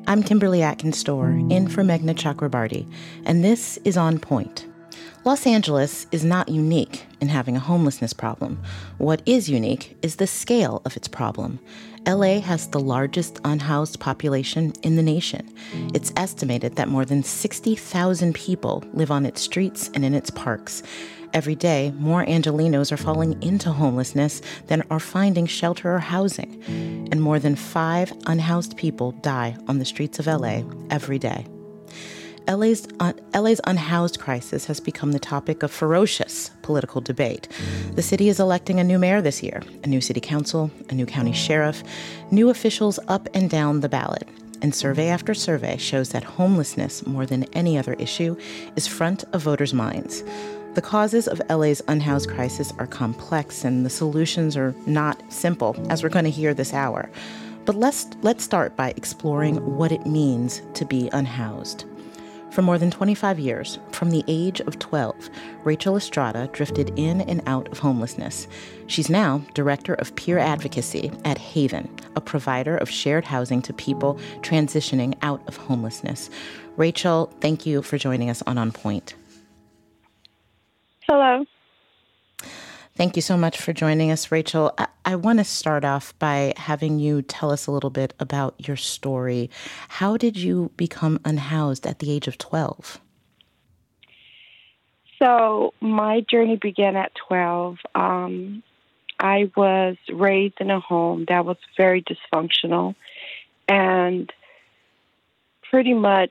I'm Kimberly Atkins-Storr, in for Meghna Chakrabarty, and this is On Point. Los Angeles is not unique in having a homelessness problem. What is unique is the scale of its problem. LA has the largest unhoused population in the nation. It's estimated that more than 60,000 people live on its streets and in its parks. Every day, more Angelenos are falling into homelessness than are finding shelter or housing. And more than 5 unhoused people die on the streets of LA every day. LA's unhoused crisis has become the topic of ferocious political debate. The city is electing a new mayor this year, a new city council, a new county sheriff, new officials up and down the ballot. And survey after survey shows that homelessness, more than any other issue, is front of voters' minds. The causes of LA's unhoused crisis are complex, and the solutions are not simple, as we're going to hear this hour. But let's start by exploring what it means to be unhoused. For more than 25 years, from the age of 12, Rachel Estrada drifted in and out of homelessness. She's now director of peer advocacy at Haven, a provider of shared housing to people transitioning out of homelessness. Rachel, thank you for joining us on Point. Hello. Thank you so much for joining us, Rachel. I want to start off by having you tell us a little bit about your story. How did you become unhoused at the age of 12? So my journey began at 12. I was raised in a home that was very dysfunctional and pretty much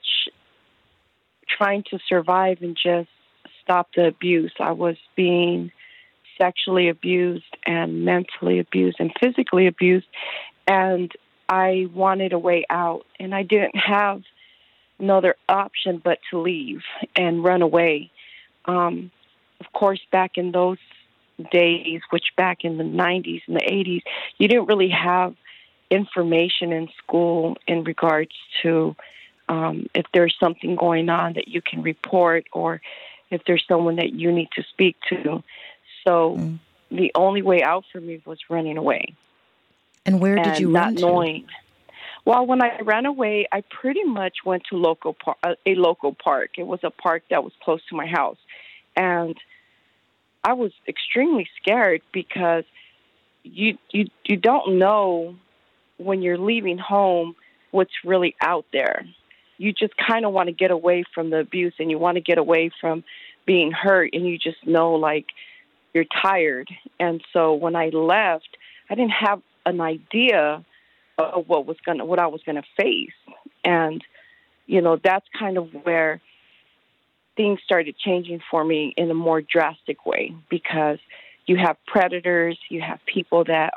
trying to survive and just stop the abuse. I was being sexually abused and mentally abused and physically abused, and I wanted a way out, and I didn't have no other option but to leave and run away. Of course, back in those days, which back in the 90s and the 80s, you didn't really have information in school in regards to if there's something going on that you can report or if there's someone that you need to speak to. So the only way out for me was running away. And where did you run to? Not knowing. Well, when I ran away, I pretty much went to a local park. It was a park that was close to my house. And I was extremely scared because you don't know when you're leaving home what's really out there. You just kind of want to get away from the abuse and you want to get away from being hurt, and you just know, like, you're tired. And so when I left, I didn't have an idea of what I was gonna face. And, that's kind of where things started changing for me in a more drastic way, because you have predators, you have people that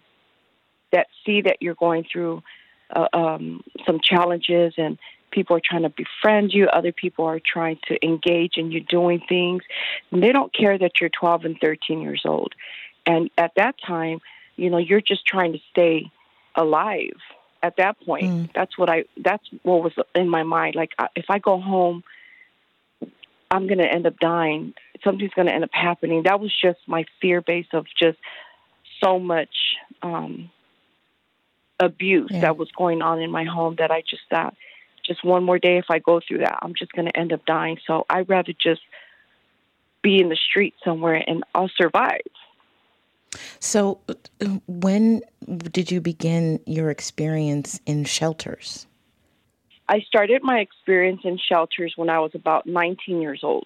see that you're going through some challenges, and people are trying to befriend you. Other people are trying to engage in you doing things. And they don't care that you're 12 and 13 years old. And at that time, you're just trying to stay alive. At that point, that's what was in my mind. Like, if I go home, I'm going to end up dying. Something's going to end up happening. That was just my fear base of just so much abuse that was going on in my home, that I just thought, just one more day, if I go through that, I'm just going to end up dying. So I'd rather just be in the street somewhere and I'll survive. So when did you begin your experience in shelters? I started my experience in shelters when I was about 19 years old.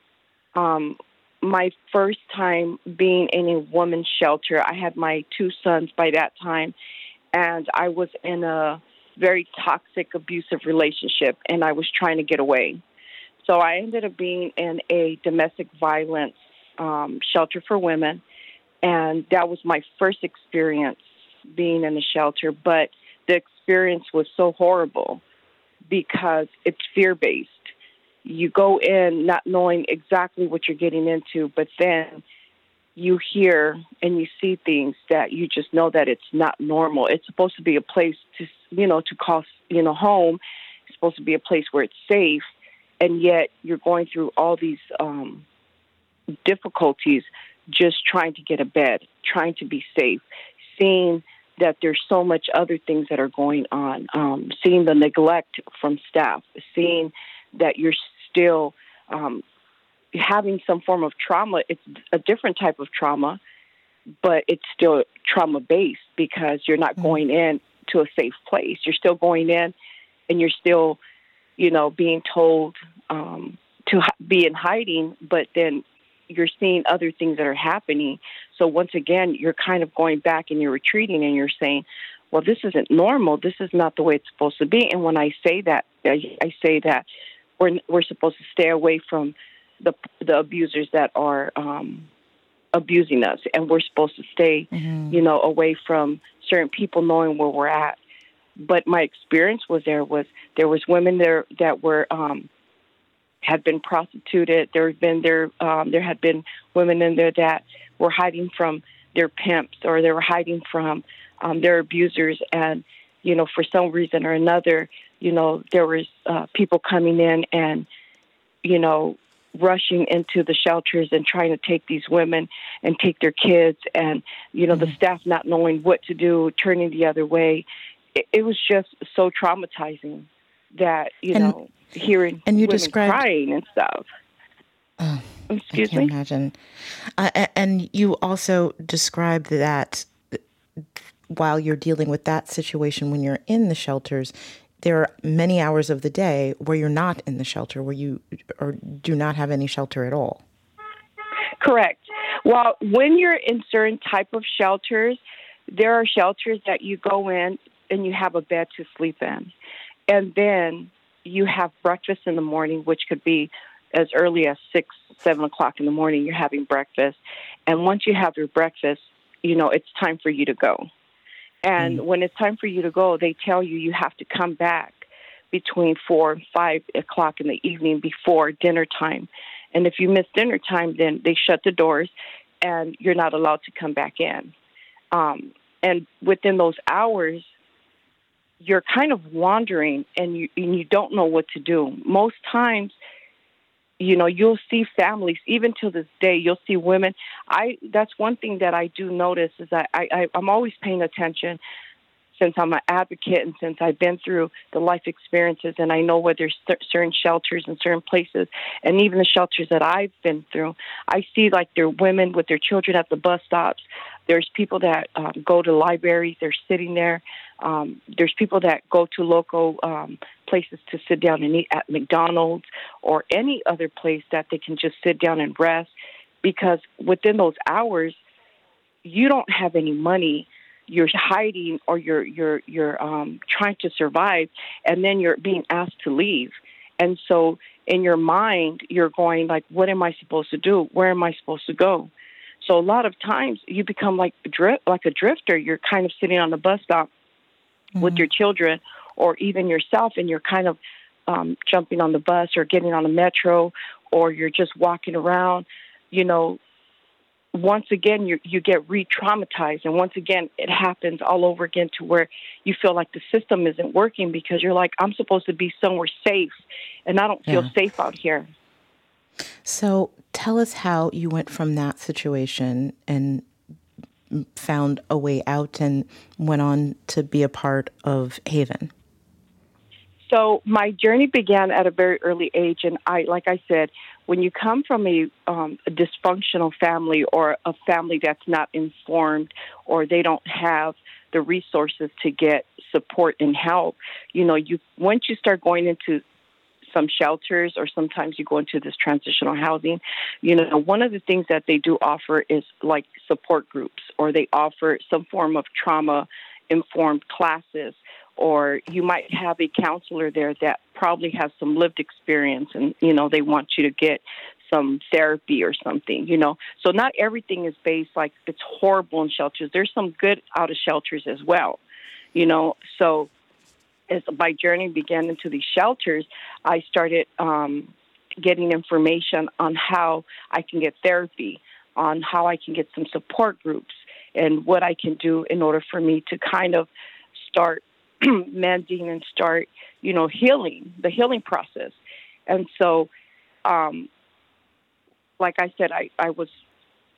My first time being in a woman's shelter, I had my 2 sons by that time, and I was in a very toxic, abusive relationship, and I was trying to get away. So I ended up being in a domestic violence shelter for women, and that was my first experience being in a shelter. But the experience was so horrible because it's fear-based. You go in not knowing exactly what you're getting into, but then you hear and you see things that you just know that it's not normal. It's supposed to be a place to call, home. It's supposed to be a place where it's safe. And yet you're going through all these difficulties just trying to get a bed, trying to be safe, seeing that there's so much other things that are going on. Seeing the neglect from staff, seeing that you're still having some form of trauma. It's a different type of trauma, but it's still trauma-based because you're not going in to a safe place. You're still going in and you're still, being told to be in hiding, but then you're seeing other things that are happening. So once again, you're kind of going back and you're retreating and you're saying, well, this isn't normal. This is not the way it's supposed to be. And when I say that, I say that we're supposed to stay away from the abusers that are abusing us, and we're supposed to stay, away from certain people, knowing where we're at. But my experience was there was women there that were had been prostituted. There had been women in there that were hiding from their pimps, or they were hiding from their abusers, and for some reason or another, there was people coming in and rushing into the shelters and trying to take these women and take their kids, and the staff not knowing what to do, turning the other way. It was just so traumatizing that hearing and you women described crying and stuff. Excuse I can't me? imagine. And you also described that while you're dealing with that situation, when you're in the shelters, there are many hours of the day where you're not in the shelter, where you or do not have any shelter at all. Correct. Well, when you're in certain type of shelters, there are shelters that you go in and you have a bed to sleep in. And then you have breakfast in the morning, which could be as early as 6, 7 o'clock in the morning. You're having breakfast. And once you have your breakfast, it's time for you to go. And when it's time for you to go, they tell you have to come back between 4 and 5 o'clock in the evening before dinner time. And if you miss dinner time, then they shut the doors and you're not allowed to come back in. And within those hours, you're kind of wandering and you don't know what to do. Most times, you'll see families, even to this day, you'll see women. That's one thing that I do notice is that I'm always paying attention, since I'm an advocate and since I've been through the life experiences, and I know where there's certain shelters in certain places, and even the shelters that I've been through, I see like there are women with their children at the bus stops. There's people that go to libraries. They're sitting there. There's people that go to local places to sit down and eat at McDonald's or any other place that they can just sit down and rest, because within those hours, you don't have any money. You're hiding, or you're trying to survive, and then you're being asked to leave. And so in your mind, you're going like, what am I supposed to do? Where am I supposed to go? So a lot of times you become like a drifter. You're kind of sitting on the bus stop with your children or even yourself, and you're kind of jumping on the bus or getting on the metro, or you're just walking around. Once again, you get re-traumatized, and once again, it happens all over again to where you feel like the system isn't working, because you're like, I'm supposed to be somewhere safe, and I don't feel safe out here. So tell us how you went from that situation and found a way out and went on to be a part of Haven. So my journey began at a very early age, and like I said, when you come from a dysfunctional family, or a family that's not informed, or they don't have the resources to get support and help, once you start going into some shelters, or sometimes you go into this transitional housing, one of the things that they do offer is like support groups, or they offer some form of trauma-informed classes, or you might have a counselor there that probably has some lived experience, and, they want you to get some therapy or something, So not everything is based like it's horrible in shelters. There's some good out of shelters as well, So as my journey began into these shelters, I started getting information on how I can get therapy, on how I can get some support groups, and what I can do in order for me to kind of start mending and start, healing, the healing process. And so, like I said, I was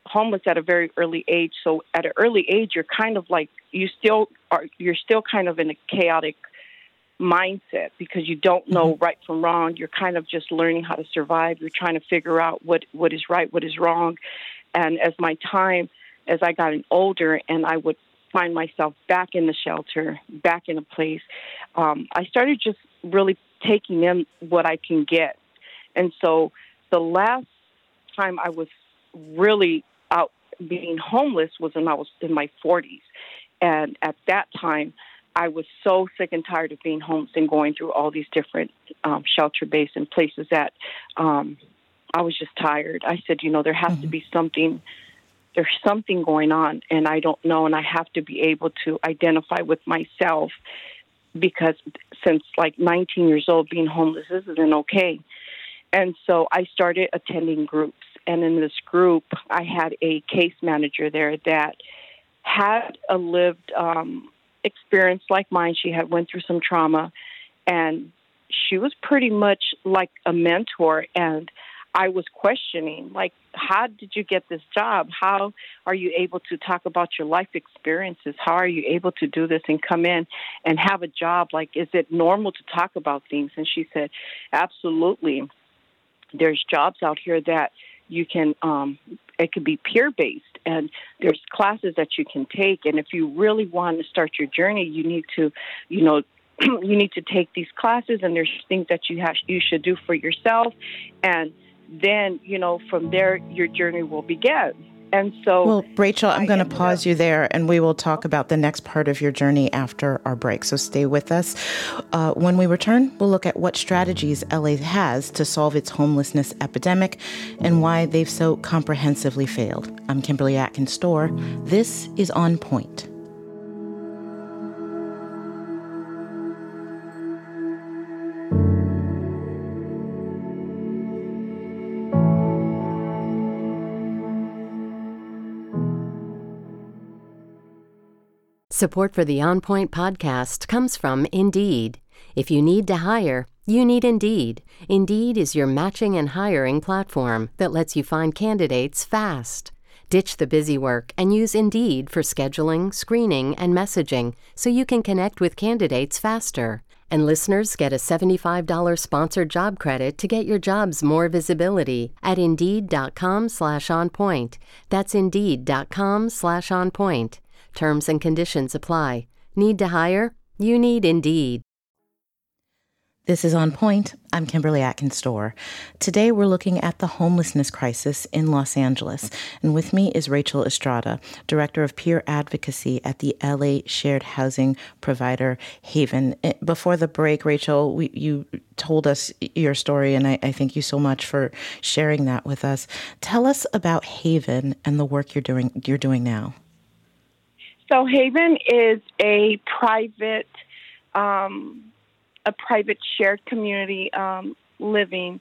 homeless at a very early age. So at an early age, you're kind of like, you're still kind of in a chaotic mindset because you don't know right from wrong. You're kind of just learning how to survive. You're trying to figure out what is right, what is wrong. And as I got older and I would find myself back in the shelter, back in a place, I started just really taking in what I can get. And so the last time I was really out being homeless was when I was in my 40s. And at that time, I was so sick and tired of being homeless and going through all these different shelter-based and places that I was just tired. I said, there has to be something. There's something going on, and I don't know, and I have to be able to identify with myself because since like 19 years old, being homeless isn't okay. And so I started attending groups, and in this group, I had a case manager there that had a lived experience like mine. She had went through some trauma, and she was pretty much like a mentor, and I was questioning, like, how did you get this job? How are you able to talk about your life experiences? How are you able to do this and come in and have a job? Like, is it normal to talk about things? And she said, absolutely. There's jobs out here that you can, it could be peer-based, and there's classes that you can take. And if you really want to start your journey, you need to, you need to take these classes, and there's things that you should do for yourself. And then, from there, your journey will begin. And so... Well, Rachel, I'm going to pause you there, and we will talk about the next part of your journey after our break. So stay with us. When we return, we'll look at what strategies LA has to solve its homelessness epidemic and why they've so comprehensively failed. I'm Kimberly Atkins-Storr. This is On Point. Support for the On Point podcast comes from Indeed. If you need to hire, you need Indeed. Indeed is your matching and hiring platform that lets you find candidates fast. Ditch the busy work and use Indeed for scheduling, screening, and messaging so you can connect with candidates faster. And listeners get a $75 sponsored job credit to get your jobs more visibility at Indeed.com/onpoint. That's Indeed.com/onpoint. Terms and conditions apply. Need to hire? You need Indeed. This is On Point. I'm Kimberly Atkins-Storr. Today we're looking at the homelessness crisis in Los Angeles. And with me is Rachel Estrada, Director of Peer Advocacy at the LA shared housing provider Haven. Before the break, Rachel, you told us your story, and I thank you so much for sharing that with us. Tell us about Haven and the work you're doing now. So Haven is a private shared community living.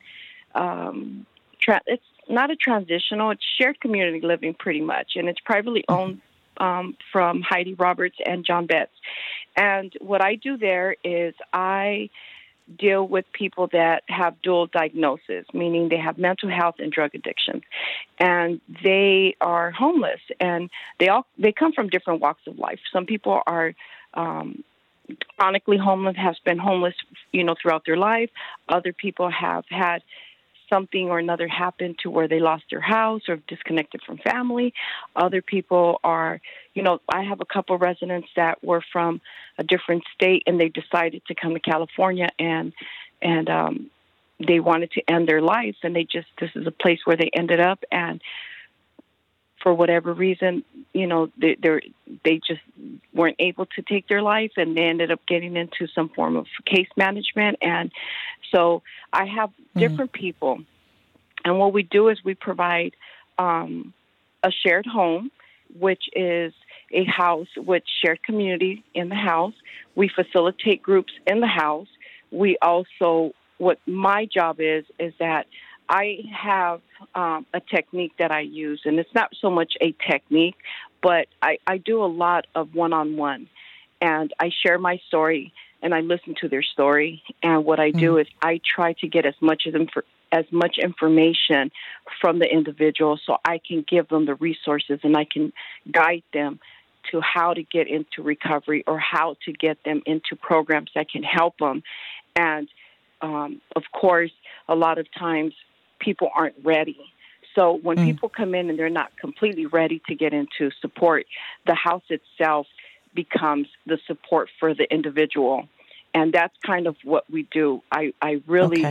It's not a transitional; it's shared community living, pretty much, and it's privately owned from Heidi Roberts and John Betts. And what I do there is I deal with people that have dual diagnosis, meaning they have mental health and drug addiction, and they are homeless, and they come from different walks of life. Some people are chronically homeless, has been homeless, throughout their life. Other people have had something or another happen to where they lost their house or disconnected from family. Other people are, I have a couple residents that were from a different state, and they decided to come to California, and they wanted to end their life, and this is a place where they ended up, and for whatever reason, they just weren't able to take their life, and they ended up getting into some form of case management. And so I have different people, and what we do is we provide a shared home, which is a house with shared community in the house. We facilitate groups in the house. We also, what my job is that I have a technique that I use, and it's not so much a technique, but I do a lot of one-on-one, and I share my story, and I listen to their story, and what I do is I try to get as much as much information from the individual so I can give them the resources and I can guide them to how to get into recovery or how to get them into programs that can help them. And, of course, a lot of times people aren't ready. So when people come in and they're not completely ready to get into support, the house itself becomes the support for the individual. And that's kind of what we do. I really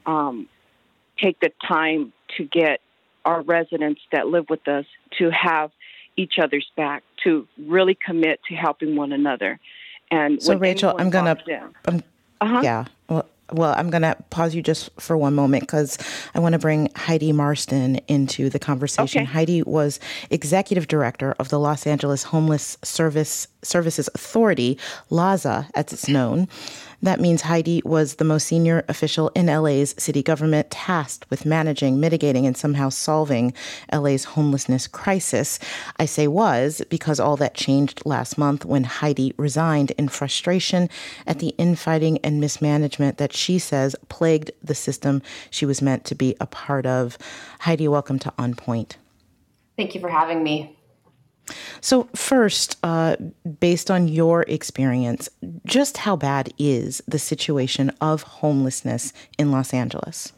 take the time to get our residents that live with us to have each other's back, to really commit to helping one another. And so, Rachel, I'm going to... Well, I'm going to pause you just for one moment because I want to bring Heidi Marston into the conversation. Okay. Heidi was executive director of the Los Angeles Homeless Services Authority, LAHSA, as it's known. That means Heidi was the most senior official in LA's city government tasked with managing, mitigating, and somehow solving LA's homelessness crisis. I say was because all that changed last month when Heidi resigned in frustration at the infighting and mismanagement that she says plagued the system she was meant to be a part of. Heidi, welcome to On Point. Thank you for having me. So first, based on your experience, just how bad is the situation of homelessness in Los Angeles?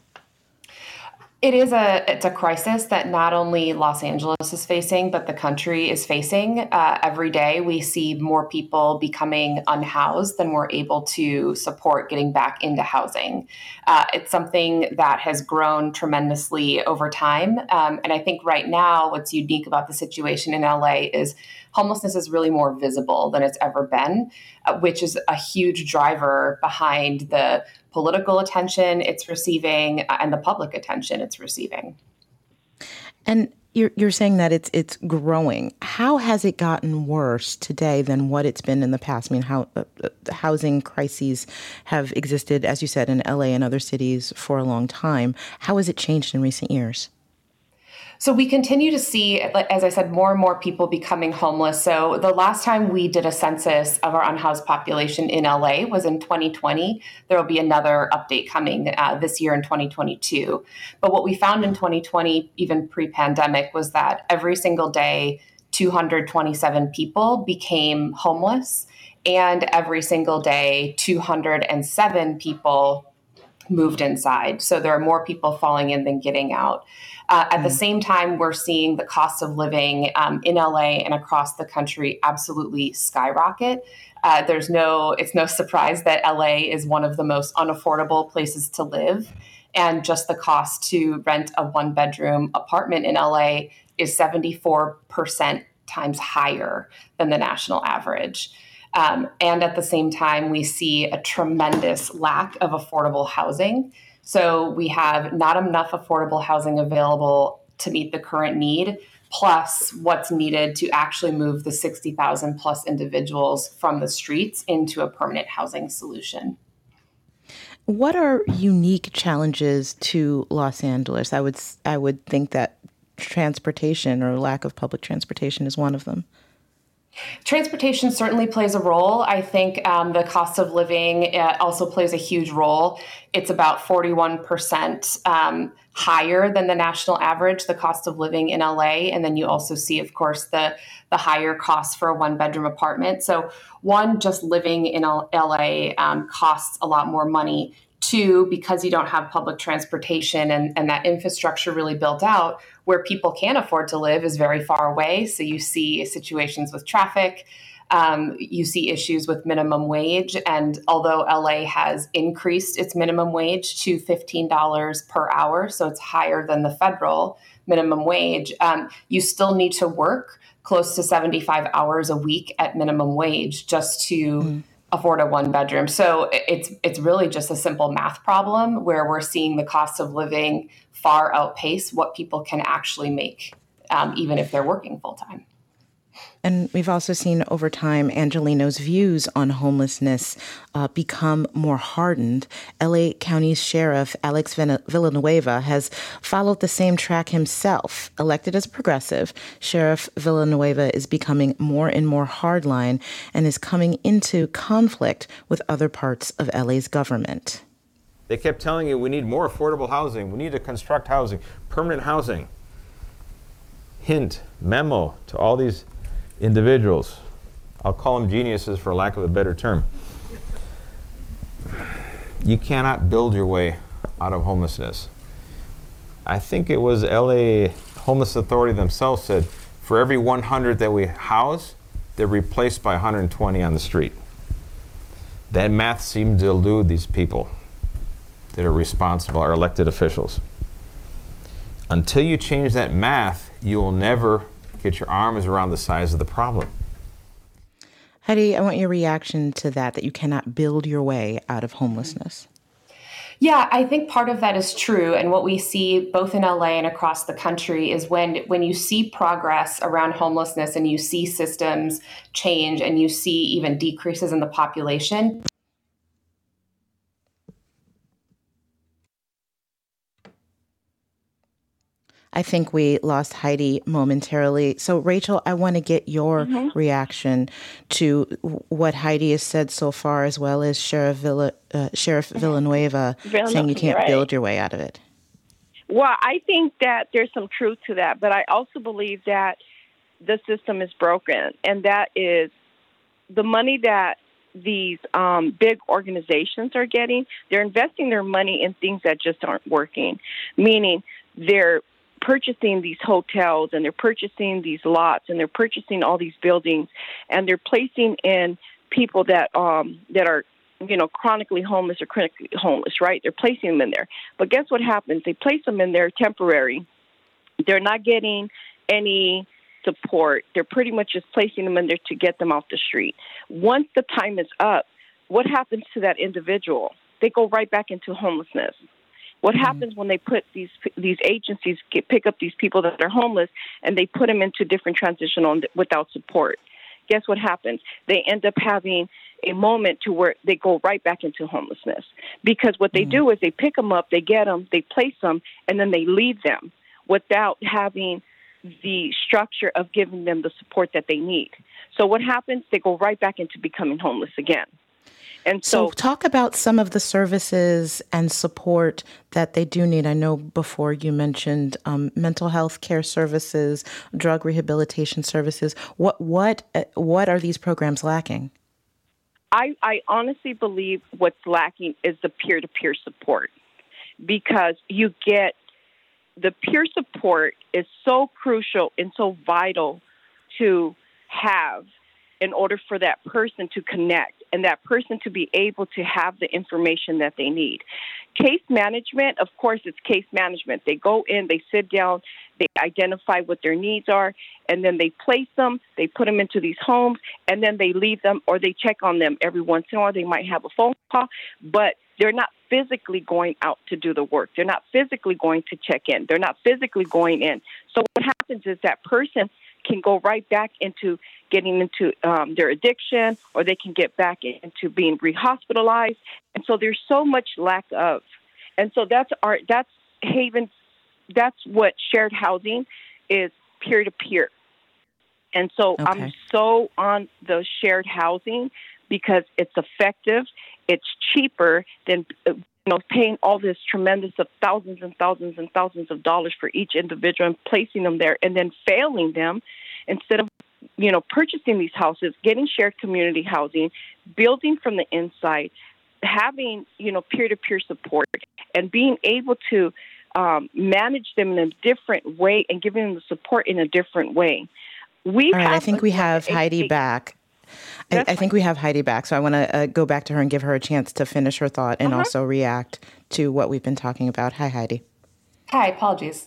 It's a crisis that not only Los Angeles is facing, but the country is facing. Every day we see more people becoming unhoused than we're able to support getting back into housing. It's something that has grown tremendously over time. And I think right now what's unique about the situation in LA is homelessness is really more visible than it's ever been, which is a huge driver behind the political attention it's receiving and the public attention it's receiving. And you're saying that it's growing. How has it gotten worse today than what it's been in the past? I mean, how housing crises have existed, as you said, in LA and other cities for a long time. How has it changed in recent years? So we continue to see, as I said, more and more people becoming homeless. So the last time we did a census of our unhoused population in LA was in 2020. There will be another update coming this year in 2022. But what we found in 2020, even pre-pandemic, was that every single day, 227 people became homeless. And every single day, 207 people moved inside. So there are more people falling in than getting out. At the same time, we're seeing the cost of living in LA and across the country absolutely skyrocket. It's no surprise that LA is one of the most unaffordable places to live. And just the cost to rent a one-bedroom apartment in LA is 74% times higher than the national average. And at the same time, we see a tremendous lack of affordable housing. So we have not enough affordable housing available to meet the current need, plus what's needed to actually move the 60,000 plus individuals from the streets into a permanent housing solution. What are unique challenges to Los Angeles? I would think that transportation or lack of public transportation is one of them. Transportation certainly plays a role. I think the cost of living also plays a huge role. It's about 41% higher than the national average, the cost of living in LA. And then you also see, of course, the higher costs for a one-bedroom apartment. So one, just living in LA costs a lot more money. Two, because you don't have public transportation and that infrastructure really built out, where people can afford to live is very far away. So you see situations with traffic, you see issues with minimum wage. And although LA has increased its minimum wage to $15 per hour, so it's higher than the federal minimum wage, you still need to work close to 75 hours a week at minimum wage just to afford a one bedroom. So it's really just a simple math problem where we're seeing the cost of living far outpace what people can actually make, even if they're working full time. And we've also seen over time Angelino's views on homelessness become more hardened. LA County's Sheriff Alex Villanueva has followed the same track himself. Elected as progressive, Sheriff Villanueva is becoming more and more hardline and is coming into conflict with other parts of LA's government. They kept telling you we need more affordable housing. We need to construct housing, permanent housing. Hint, memo to all these individuals. I'll call them geniuses for lack of a better term. You cannot build your way out of homelessness. I think it was LA Homeless Authority themselves said, for every 100 that we house, they're replaced by 120 on the street. That math seemed to elude these people that are responsible, our elected officials. Until you change that math, you will never get your arms around the size of the problem. Heidi, I want your reaction to that you cannot build your way out of homelessness. Yeah, I think part of that is true. And what we see both in LA and across the country is when you see progress around homelessness and you see systems change and you see even decreases in the population. I think we lost Heidi momentarily. So, Rachel, I want to get your reaction to what Heidi has said so far, as well as Sheriff Villanueva saying you can't build your way out of it. Well, I think that there's some truth to that, but I also believe that the system is broken, and that is the money that these big organizations are getting. They're investing their money in things that just aren't working, meaning they're purchasing these hotels and they're purchasing these lots and they're purchasing all these buildings and they're placing in people that are, chronically homeless or critically homeless, right? They're placing them in there. But guess what happens? They place them in there temporary. They're not getting any support. They're pretty much just placing them in there to get them off the street. Once the time is up, what happens to that individual? They go right back into homelessness. What happens when they put these agencies pick up these people that are homeless and they put them into different transitional without support? Guess what happens? They end up having a moment to where they go right back into homelessness, because what they do is they pick them up, they get them, they place them, and then they leave them without having the structure of giving them the support that they need. So what happens? They go right back into becoming homeless again. And so talk about some of the services and support that they do need. I know before you mentioned mental health care services, drug rehabilitation services. What are these programs lacking? I honestly believe what's lacking is the peer-to-peer support, because you get the peer support is so crucial and so vital to have in order for that person to connect and that person to be able to have the information that they need. Case management, of course, it's case management. They go in, they sit down, they identify what their needs are, and then they place them, they put them into these homes, and then they leave them or they check on them every once in a while. They might have a phone call, but they're not physically going out to do the work. They're not physically going to check in. They're not physically going in. So what happens is that person can go right back into getting into their addiction, or they can get back into being rehospitalized. And so there's so much lack of. And so that's Haven. That's what shared housing is, peer-to-peer. And so I'm so on the shared housing because it's effective, it's cheaper than paying all this tremendous of thousands and thousands and thousands of dollars for each individual and placing them there and then failing them instead of purchasing these houses, getting shared community housing, building from the inside, having peer-to-peer support, and being able to manage them in a different way and giving them the support in a different way. I think we have Heidi back. I think we have Heidi back, so I want to go back to her and give her a chance to finish her thought and also react to what we've been talking about. Hi, Heidi. Hi, apologies.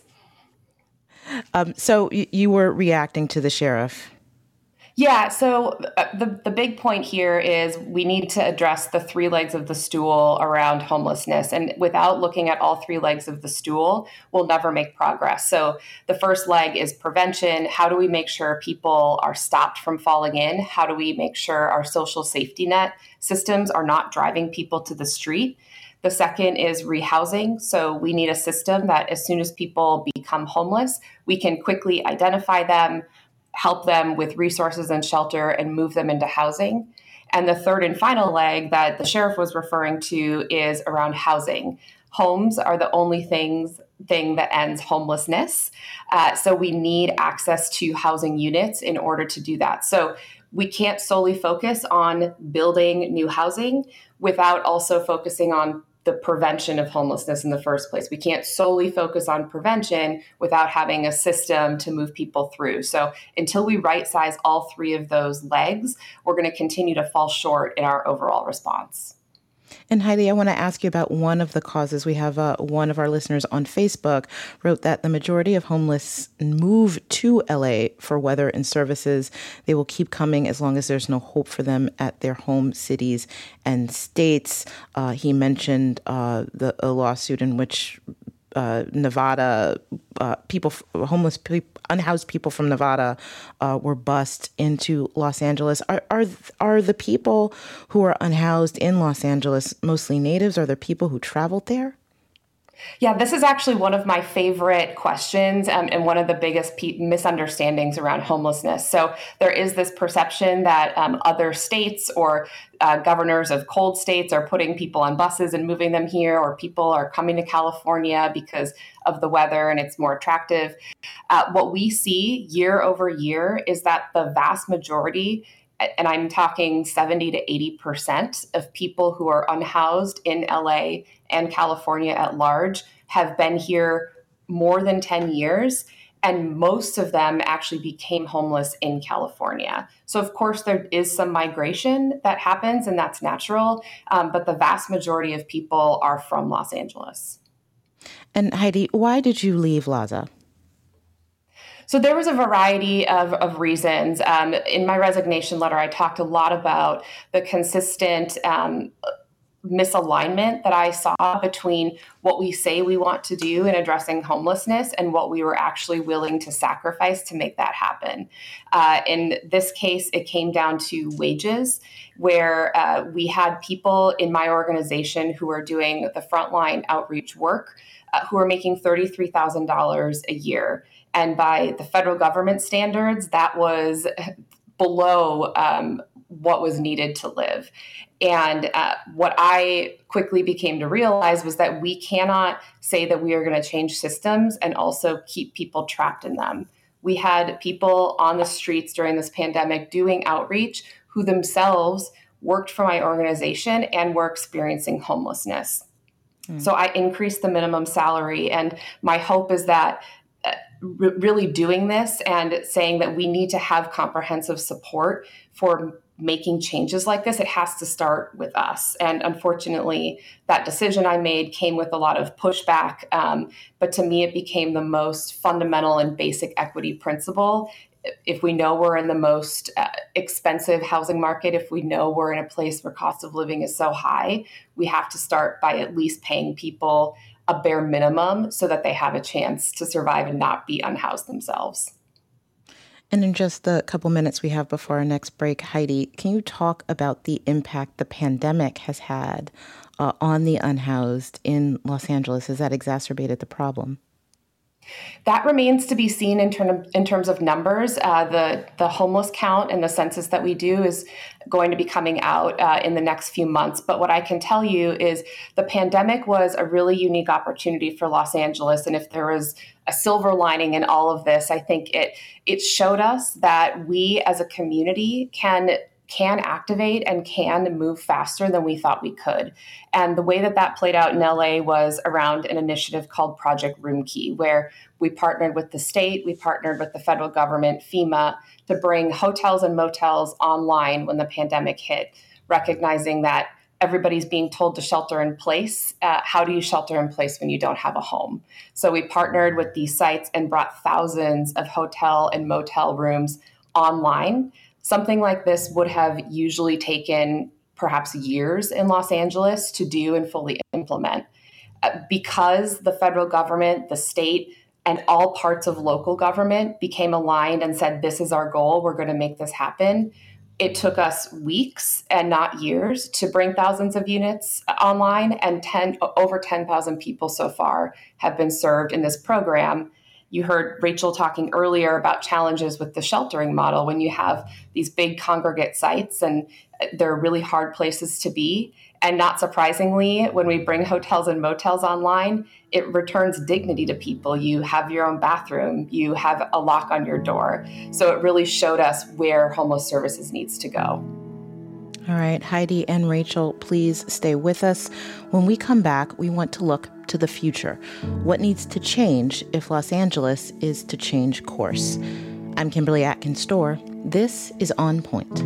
So you were reacting to the sheriff. Yeah, so the big point here is we need to address the three legs of the stool around homelessness. And without looking at all three legs of the stool, we'll never make progress. So the first leg is prevention. How do we make sure people are stopped from falling in? How do we make sure our social safety net systems are not driving people to the street? The second is rehousing. So we need a system that as soon as people become homeless, we can quickly identify them, help them with resources and shelter, and move them into housing. And the third and final leg that the sheriff was referring to is around housing. Homes are the only thing that ends homelessness. So we need access to housing units in order to do that. So we can't solely focus on building new housing without also focusing on the prevention of homelessness in the first place. We can't solely focus on prevention without having a system to move people through. So until we right size all three of those legs, we're going to continue to fall short in our overall response. And Heidi, I want to ask you about one of the causes. We have one of our listeners on Facebook wrote that the majority of homeless move to LA for weather and services. They will keep coming as long as there's no hope for them at their home cities and states. He mentioned a lawsuit in which Nevada unhoused people from Nevada were bused into Los Angeles. Are the people who are unhoused in Los Angeles mostly natives? Are there people who traveled there? Yeah, this is actually one of my favorite questions and one of the biggest misunderstandings around homelessness. So there is this perception that other states or governors of cold states are putting people on buses and moving them here, or people are coming to California because of the weather and it's more attractive. What we see year over year is that the vast majority, and I'm talking 70 to 80% of people who are unhoused in LA and California at large have been here more than 10 years. And most of them actually became homeless in California. So of course, there is some migration that happens and that's natural. But the vast majority of people are from Los Angeles. And Heidi, why did you leave LAHSA? So there was a variety of reasons. In my resignation letter, I talked a lot about the consistent misalignment that I saw between what we say we want to do in addressing homelessness and what we were actually willing to sacrifice to make that happen. In this case, it came down to wages, where we had people in my organization who are doing the frontline outreach work who are making $33,000 a year. And by the federal government standards, that was below what was needed to live. And what I quickly became to realize was that we cannot say that we are going to change systems and also keep people trapped in them. We had people on the streets during this pandemic doing outreach who themselves worked for my organization and were experiencing homelessness. So I increased the minimum salary. And my hope is that really doing this and saying that we need to have comprehensive support for making changes like this, it has to start with us. And unfortunately, that decision I made came with a lot of pushback. But to me, it became the most fundamental and basic equity principle. If we know we're in the most expensive housing market, if we know we're in a place where cost of living is so high, we have to start by at least paying people a bare minimum so that they have a chance to survive and not be unhoused themselves. And in just the couple minutes we have before our next break, Heidi, can you talk about the impact the pandemic has had on the unhoused in Los Angeles? Has that exacerbated the problem? That remains to be seen in terms of numbers. The homeless count and the census that we do is going to be coming out in the next few months. But what I can tell you is the pandemic was a really unique opportunity for Los Angeles. And if there was a silver lining in all of this, I think it showed us that we as a community can activate and can move faster than we thought we could. And the way that played out in LA was around an initiative called Project Roomkey, where we partnered with the state, we partnered with the federal government, FEMA, to bring hotels and motels online when the pandemic hit, recognizing that everybody's being told to shelter in place. How do you shelter in place when you don't have a home? So we partnered with these sites and brought thousands of hotel and motel rooms online. Something like this would have usually taken perhaps years in Los Angeles to do and fully implement. Because the federal government, the state, and all parts of local government became aligned and said, this is our goal, we're going to make this happen. It took us weeks and not years to bring thousands of units online, and over 10,000 people so far have been served in this program. You heard Rachel talking earlier about challenges with the sheltering model when you have these big congregate sites and they're really hard places to be. And not surprisingly, when we bring hotels and motels online, it returns dignity to people. You have your own bathroom, you have a lock on your door. So it really showed us where homeless services needs to go. All right, Heidi and Rachel, please stay with us. When we come back, we want to look to the future. What needs to change if Los Angeles is to change course? I'm Kimberly Atkins-Storr. This is On Point.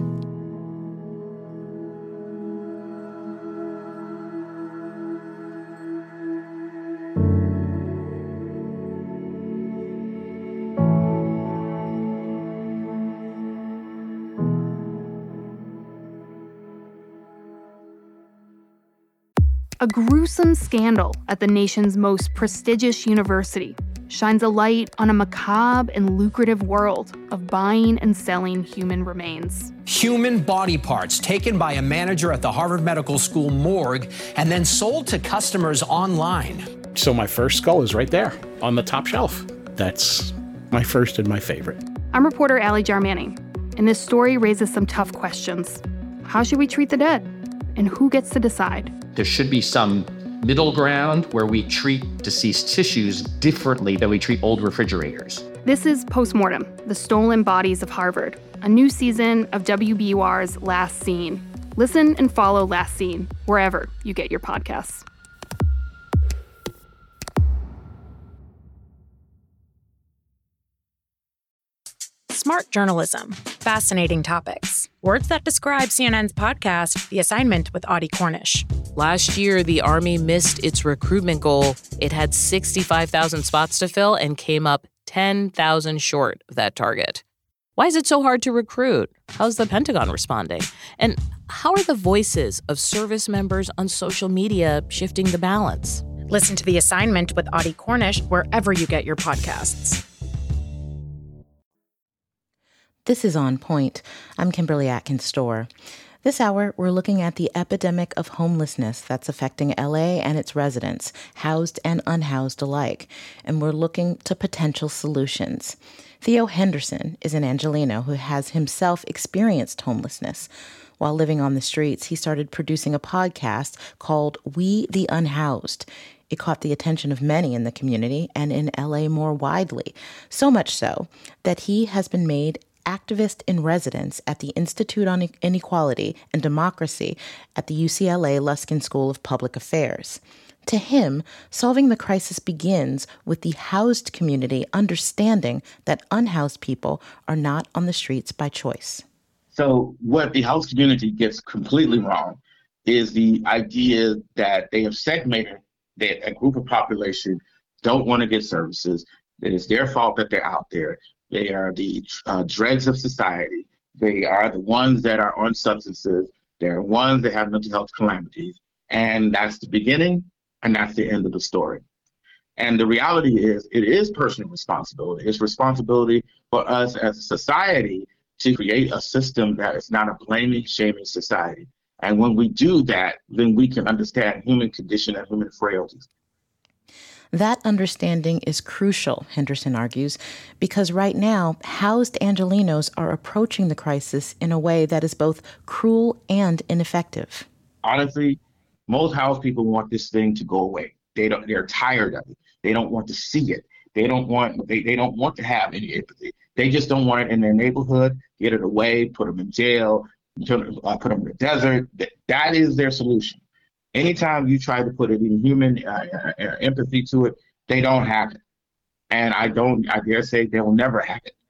A gruesome scandal at the nation's most prestigious university shines a light on a macabre and lucrative world of buying and selling human remains. Human body parts taken by a manager at the Harvard Medical School morgue and then sold to customers online. So my first skull is right there on the top shelf. That's my first and my favorite. I'm reporter Allie Jarmanning, and this story raises some tough questions. How should we treat the dead? And who gets to decide? There should be some middle ground where we treat deceased tissues differently than we treat old refrigerators. This is Postmortem, the Stolen Bodies of Harvard, a new season of WBUR's Last Scene. Listen and follow Last Scene wherever you get your podcasts. Smart journalism, fascinating topics. Words that describe CNN's podcast, The Assignment with Audie Cornish. Last year, the Army missed its recruitment goal. It had 65,000 spots to fill and came up 10,000 short of that target. Why is it so hard to recruit? How's the Pentagon responding? And how are the voices of service members on social media shifting the balance? Listen to The Assignment with Audie Cornish wherever you get your podcasts. This is On Point. I'm Kimberly Atkins-Storr. This hour, we're looking at the epidemic of homelessness that's affecting LA and its residents, housed and unhoused alike, and we're looking to potential solutions. Theo Henderson is an Angeleno who has himself experienced homelessness. While living on the streets, he started producing a podcast called We the Unhoused. It caught the attention of many in the community and in LA more widely, so much so that he has been made activist in residence at the Institute on Inequality and Democracy at the UCLA Luskin School of Public Affairs. To him, solving the crisis begins with the housed community understanding that unhoused people are not on the streets by choice. So what the housed community gets completely wrong is the idea that they have segmented that a group of population don't want to get services, that it's their fault that they're out there. They are the dregs of society. They are the ones that are on substances. They're ones that have mental health calamities. And that's the beginning, and that's the end of the story. And the reality is, it is personal responsibility. It's responsibility for us as a society to create a system that is not a blaming, shaming society. And when we do that, then we can understand human condition and human frailties. That understanding is crucial, Henderson argues, because right now, housed Angelenos are approaching the crisis in a way that is both cruel and ineffective. Honestly, most housed people want this thing to go away. They're tired of it. They don't want to see it. They don't want to have any empathy. They just don't want it in their neighborhood, get it away, put them in jail, put them in the desert. That is their solution. Anytime you try to put any human empathy to it, they don't have it. And I dare say they'll never have it.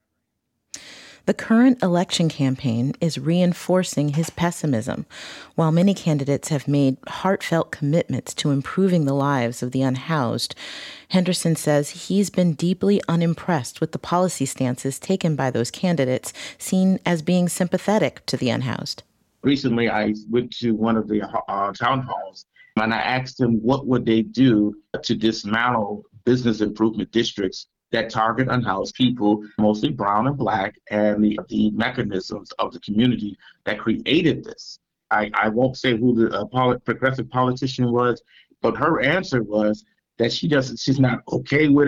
The current election campaign is reinforcing his pessimism. While many candidates have made heartfelt commitments to improving the lives of the unhoused, Henderson says he's been deeply unimpressed with the policy stances taken by those candidates, seen as being sympathetic to the unhoused. Recently, I went to one of the town halls and I asked them what would they do to dismantle business improvement districts that target unhoused people, mostly brown and black, and the mechanisms of the community that created this. I won't say who the progressive politician was, but her answer was that she's not okay with it,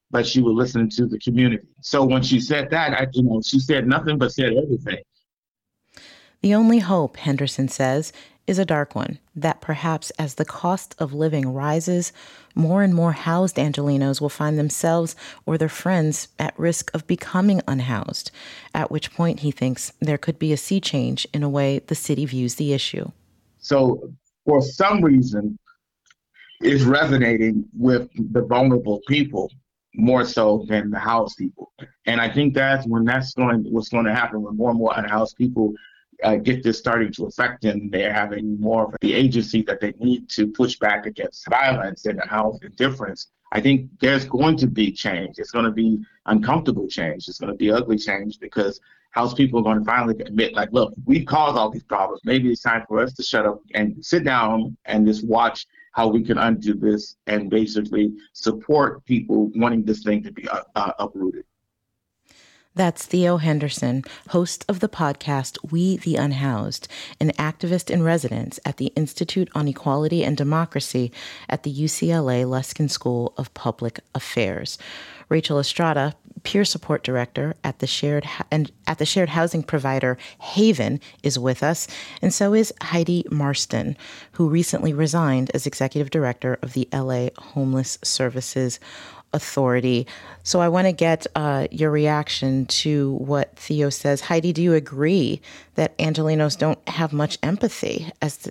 but she would listen to the community. So when she said that, she said nothing but said everything. The only hope, Henderson says, is a dark one, that perhaps as the cost of living rises, more and more housed Angelenos will find themselves or their friends at risk of becoming unhoused, at which point he thinks there could be a sea change in a way the city views the issue. So for some reason, it's resonating with the vulnerable people more so than the housed people. And I think what's going to happen when more and more unhoused people get this starting to affect them. They're having more of the agency that they need to push back against violence and house indifference. I think there's going to be change. It's going to be uncomfortable change. It's going to be ugly change because housed people are going to finally admit, like, look, we caused all these problems. Maybe it's time for us to shut up and sit down and just watch how we can undo this and basically support people wanting this thing to be uprooted. That's Theo Henderson, host of the podcast We the Unhoused, an activist in residence at the Institute on Equality and Democracy at the UCLA Luskin School of Public Affairs. Rachel Estrada, peer support director at the shared housing provider Haven, is with us, and so is Heidi Marston, who recently resigned as executive director of the LA Homeless Services Authority. So I want to get your reaction to what Theo says. Heidi, do you agree that Angelenos don't have much empathy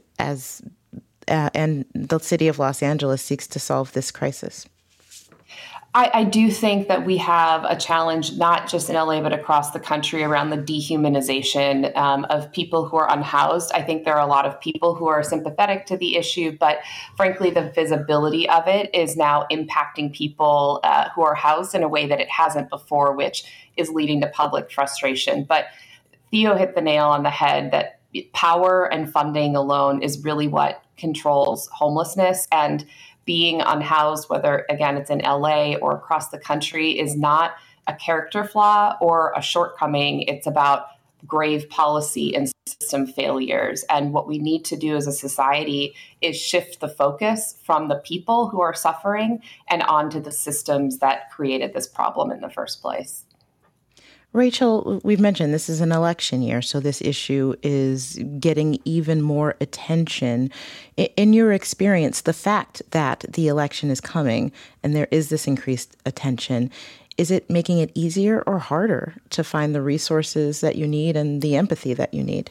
and the city of Los Angeles seeks to solve this crisis? I do think that we have a challenge, not just in LA, but across the country around the dehumanization of people who are unhoused. I think there are a lot of people who are sympathetic to the issue, but frankly, the visibility of it is now impacting people who are housed in a way that it hasn't before, which is leading to public frustration. But Theo hit the nail on the head that power and funding alone is really what controls homelessness, and being unhoused, whether, again, it's in LA or across the country, is not a character flaw or a shortcoming. It's about grave policy and system failures. And what we need to do as a society is shift the focus from the people who are suffering and onto the systems that created this problem in the first place. Rachel, we've mentioned this is an election year, so this issue is getting even more attention. In your experience, the fact that the election is coming and there is this increased attention, is it making it easier or harder to find the resources that you need and the empathy that you need?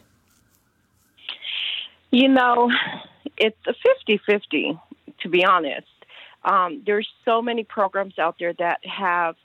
It's a 50-50, to be honest. There's so many programs out there that have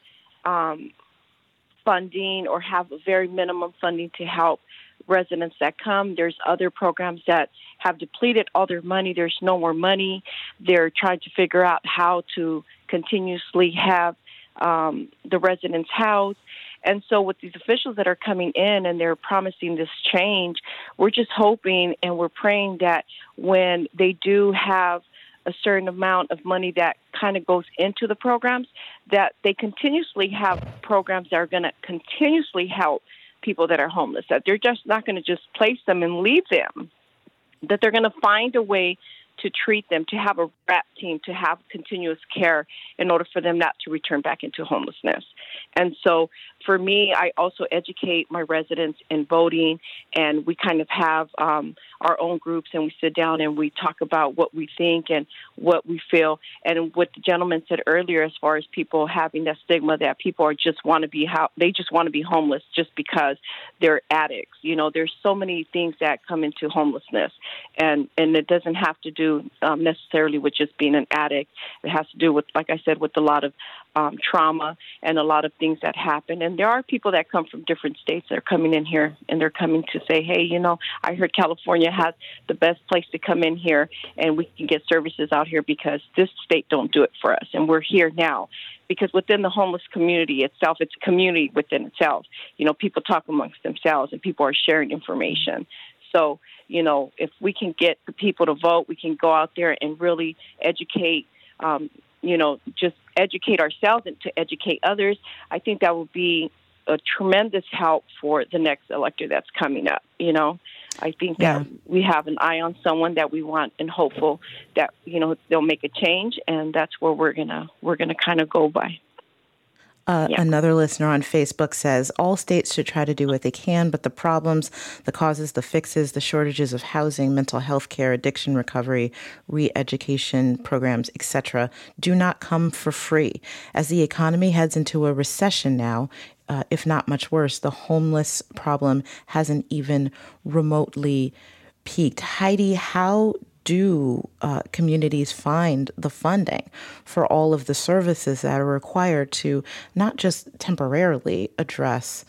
funding or have a very minimum funding to help residents that come. There's other programs that have depleted all their money. There's no more money. They're trying to figure out how to continuously have the residents housed. And so with these officials that are coming in and they're promising this change, we're just hoping and we're praying that when they do have a certain amount of money that kind of goes into the programs, that they continuously have programs that are going to continuously help people that are homeless, that they're just not going to just place them and leave them, that they're going to find a way to treat them, to have a RAP team, to have continuous care in order for them not to return back into homelessness. And so for me, I also educate my residents in voting, and we kind of have our own groups, and we sit down and we talk about what we think and what we feel. And what the gentleman said earlier, as far as people having that stigma that people are just want to be homeless just because they're addicts. There's so many things that come into homelessness, and it doesn't have to do necessarily with just being an addict. It has to do with, like I said, with a lot of trauma and a lot of things that happen. And there are people that come from different states that are coming in here, and they're coming to say, hey, I heard California has the best place to come in here, and we can get services out here because this state don't do it for us. And we're here now. Because within the homeless community itself, it's a community within itself. People talk amongst themselves, and people are sharing information. So, if we can get the people to vote, we can go out there and really educate, just educate ourselves and to educate others. I think that would be a tremendous help for the next elector that's coming up. I think that we have an eye on someone that we want and hopeful that, they'll make a change, and that's where we're gonna kind of go by. Another listener on Facebook says, all states should try to do what they can, but the problems, the causes, the fixes, the shortages of housing, mental health care, addiction recovery, re-education programs, etc., do not come for free. As the economy heads into a recession now, if not much worse, the homeless problem hasn't even remotely peaked. Heidi, how do communities find the funding for all of the services that are required to not just temporarily address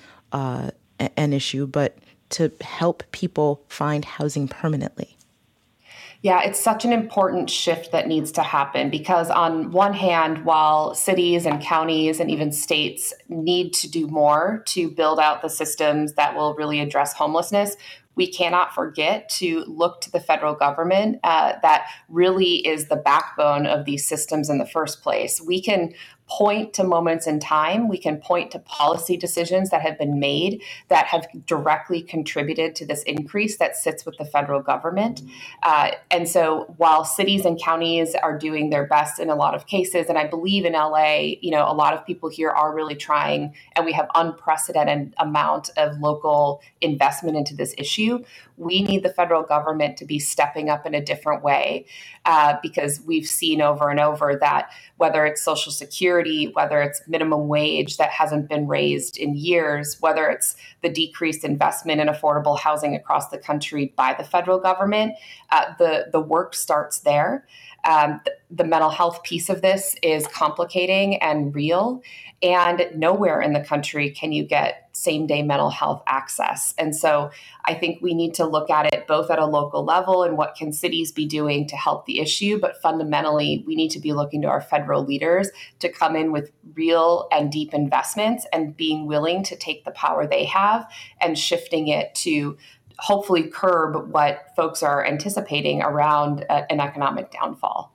an issue, but to help people find housing permanently? Yeah, it's such an important shift that needs to happen because on one hand, while cities and counties and even states need to do more to build out the systems that will really address homelessness, we cannot forget to look to the federal government that really is the backbone of these systems in the first place. We can point to moments in time. We can point to policy decisions that have been made that have directly contributed to this increase that sits with the federal government. And so while cities and counties are doing their best in a lot of cases, and I believe in LA, a lot of people here are really trying, and we have unprecedented amount of local investment into this issue, we need the federal government to be stepping up in a different way because we've seen over and over that whether it's Social Security, whether it's minimum wage that hasn't been raised in years, whether it's the decreased investment in affordable housing across the country by the federal government, the work starts there. The mental health piece of this is complicating and real, and nowhere in the country can you get same-day mental health access. And so I think we need to look at it both at a local level and what can cities be doing to help the issue, but fundamentally, we need to be looking to our federal leaders to come in with real and deep investments and being willing to take the power they have and shifting it to hopefully curb what folks are anticipating around an economic downfall.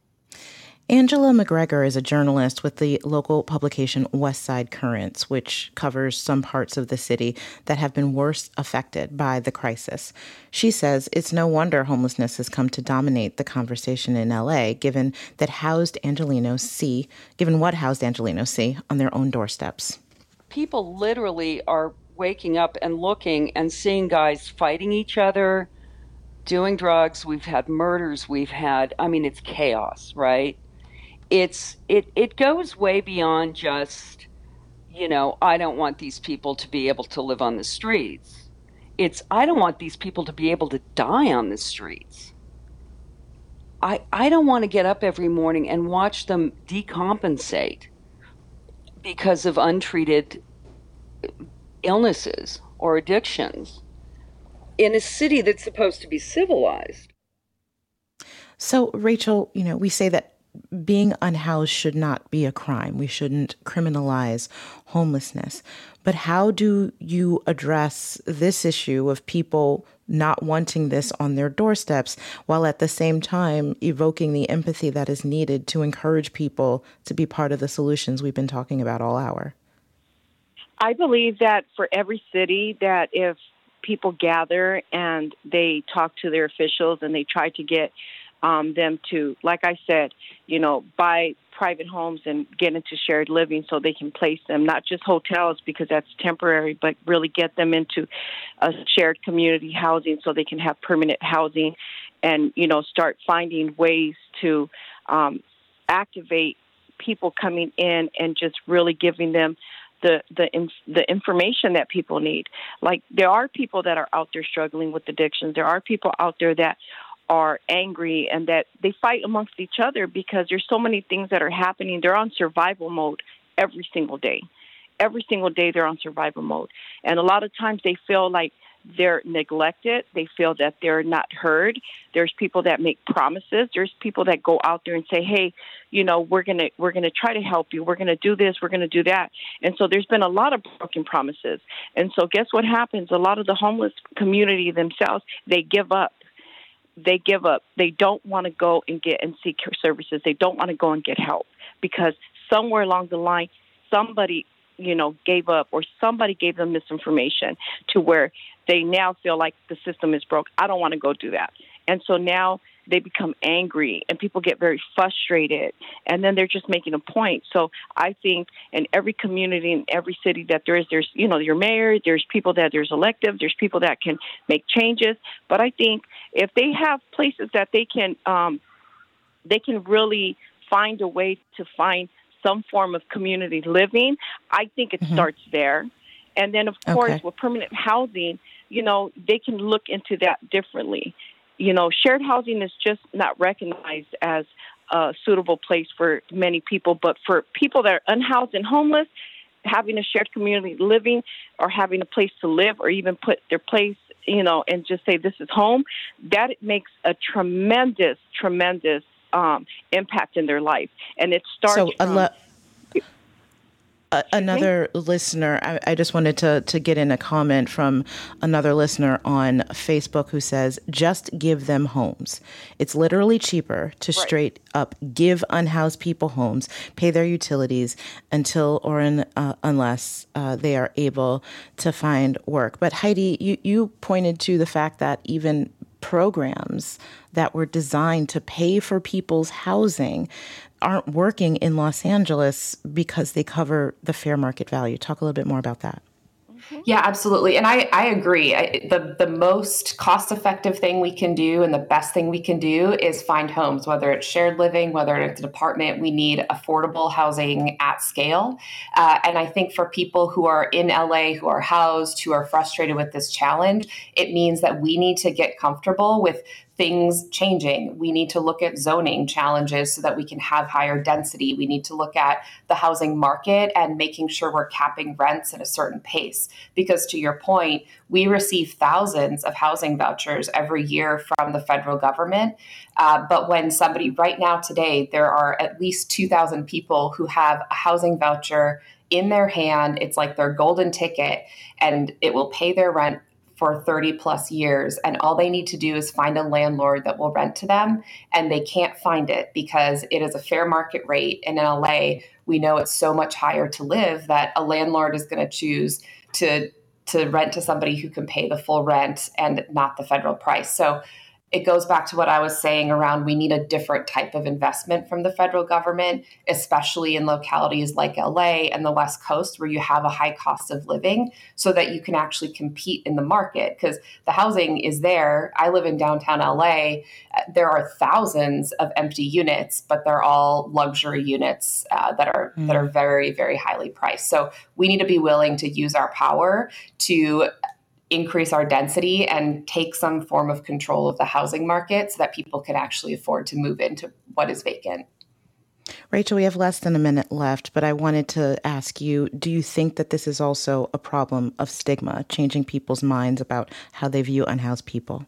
Angela McGregor is a journalist with the local publication West Side Currents, which covers some parts of the city that have been worst affected by the crisis. She says it's no wonder homelessness has come to dominate the conversation in LA, given what housed Angelenos see on their own doorsteps. People literally are waking up and looking and seeing guys fighting each other, doing drugs. We've had murders. It's chaos, right? It goes way beyond just, I don't want these people to be able to live on the streets. I don't want these people to be able to die on the streets. I don't want to get up every morning and watch them decompensate because of untreated illnesses or addictions in a city that's supposed to be civilized. So, Rachel, we say that being unhoused should not be a crime. We shouldn't criminalize homelessness. But how do you address this issue of people not wanting this on their doorsteps while at the same time evoking the empathy that is needed to encourage people to be part of the solutions we've been talking about all hour? I believe that for every city, that if people gather and they talk to their officials and they try to get them to, like I said, buy private homes and get into shared living so they can place them, not just hotels because that's temporary, but really get them into a shared community housing so they can have permanent housing and, start finding ways to activate people coming in and just really giving them the information that people need. Like there are people that are out there struggling with addictions. There are people out there that are angry and that they fight amongst each other because there's so many things that are happening. They're on survival mode every single day. Every single day they're on survival mode. And a lot of times they feel like they're neglected. They feel that they're not heard. There's people that make promises. There's people that go out there and say, hey, we're going to try to help you. We're going to do this. We're going to do that. And so there's been a lot of broken promises. And so guess what happens? A lot of the homeless community themselves, they give up. They give up. They don't want to go and get and seek services. They don't want to go and get help because somewhere along the line, somebody, gave up or somebody gave them misinformation to where they now feel like the system is broke. I don't want to go do that. And so now they become angry and people get very frustrated, and then they're just making a point. So I think in every community, in every city that there's your mayor, there's people that there's elective, there's people that can make changes. But I think if they have places that they can really find a way to find some form of community living, I think it starts there. And then, of course, with permanent housing, they can look into that differently. Shared housing is just not recognized as a suitable place for many people. But for people that are unhoused and homeless, having a shared community living or having a place to live or even put their place, and just say this is home, that makes a tremendous impact in their life. And it starts another listener, I just wanted to get in a comment from another listener on Facebook who says, just give them homes. It's literally cheaper to straight up give unhoused people homes, pay their utilities until or unless they are able to find work. But Heidi, you pointed to the fact that even programs that were designed to pay for people's housing aren't working in Los Angeles because they cover the fair market value. Talk a little bit more about that. Yeah, absolutely. And I agree. The most cost-effective thing we can do and the best thing we can do is find homes, whether it's shared living, whether it's an apartment. We need affordable housing at scale. And I think for people who are in LA, who are housed, who are frustrated with this challenge, it means that we need to get comfortable with things changing. We need to look at zoning challenges so that we can have higher density. We need to look at the housing market and making sure we're capping rents at a certain pace. Because to your point, we receive thousands of housing vouchers every year from the federal government. But when somebody right now today, there are at least 2,000 people who have a housing voucher in their hand. It's like their golden ticket, and it will pay their rent for 30 plus years. And all they need to do is find a landlord that will rent to them. And they can't find it because it is a fair market rate. And in LA, we know it's so much higher to live that a landlord is going to choose to rent to somebody who can pay the full rent and not the federal price. So it goes back to what I was saying around we need a different type of investment from the federal government, especially in localities like LA and the West Coast where you have a high cost of living so that you can actually compete in the market because the housing is there. I live in downtown LA. There are thousands of empty units, but they're all luxury units that are very, very highly priced. So we need to be willing to use our power to increase our density and take some form of control of the housing market so that people can actually afford to move into what is vacant. Rachel, we have less than a minute left, but I wanted to ask you, do you think that this is also a problem of stigma, changing people's minds about how they view unhoused people?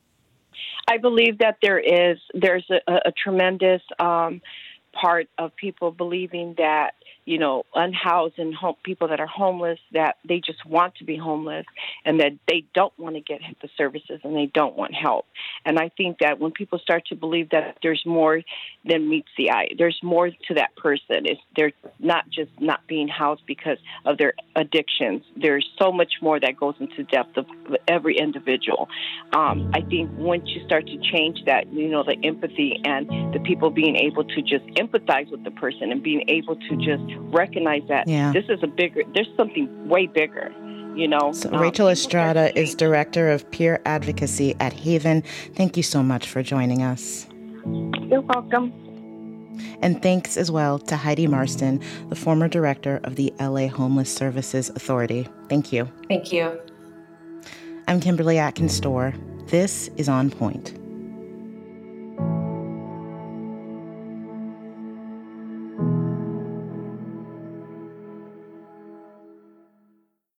I believe that there's a tremendous part of people believing that, unhoused and people that are homeless, that they just want to be homeless and that they don't want to get the services and they don't want help. And I think that when people start to believe that there's more than meets the eye, there's more to that person. They're not just not being housed because of their addictions. There's so much more that goes into depth of every individual. I think once you start to change that, the empathy and the people being able to just empathize with the person and being able to just recognize that this is there's something way bigger, So Rachel Estrada is Director of Peer Advocacy at Haven. Thank you so much for joining us. You're welcome. And thanks as well to Heidi Marston, the former director of the LA Homeless Services Authority. Thank you. Thank you. I'm Kimberly Atkins Storr. This is On Point.